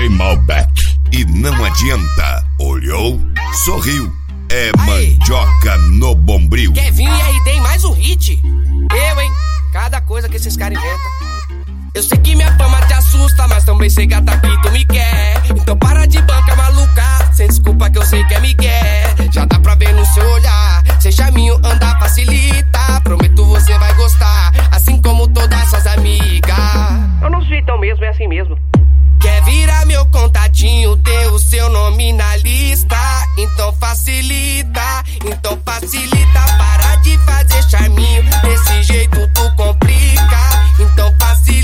DJ Malbec. E não adianta. Olhou, sorriu. É mandioca no bombril. Kevin e RD mais um hit. Eu, hein? Cada coisa que esses caras inventam. Eu sei que minha fama te assusta, mas também sei gata que tu me quer. Então para de banca maluca, sem desculpa que eu sei que é migué. Já dá pra ver no seu olhar, sem charminho andar facilita. Prometo você vai gostar, assim como todas suas amigas. Eu não sou então mesmo, é assim mesmo. Quer virar meu contatinho, ter o seu nome na lista? Então facilita, para de fazer charminho, desse jeito tu complica. Então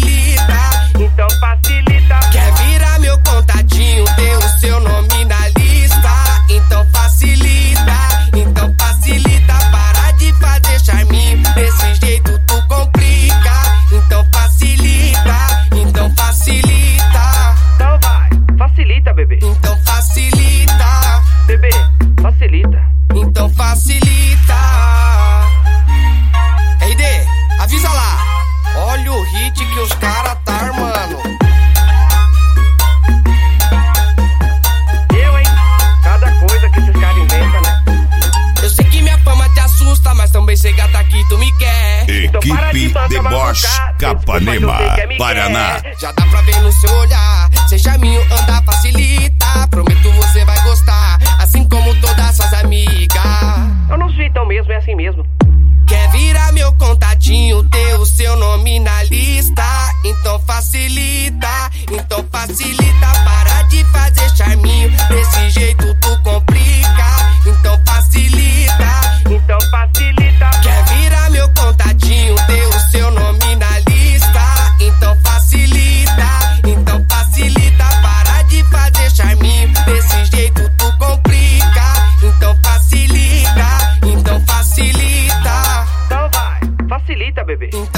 facilita, quer virar meu contatinho, ter o seu nome na lista? Então facilita, para de fazer charminho, desse jeito tu complica. Então facilita. Então vai, facilita, bebê. Então facilita, bebê, facilita. Então facilita. RD, avisa lá. Olha o hit que os caras tá armando. Eu, hein? Cada coisa que esses caras inventam, né? Eu sei que minha fama te assusta, mas também sei gata que tu me quer. Equipe Deboche Capanema, Paraná. Já dá pra ver no seu olhar, sem charminho andar facilita. Prometo você vai gostar, assim como todas suas amigas. Eu não sou então mesmo, é assim mesmo. Quer virar meu contatinho, ter o seu nome na lista? Então facilita, para de fazer charminho, desse jeito tu complica. Então facilita, quer virar meu contatinho, ter o seu nome na lista? Então facilita, para de fazer charminho, desse jeito tu complica. Então facilita. Então vai, facilita, bebê.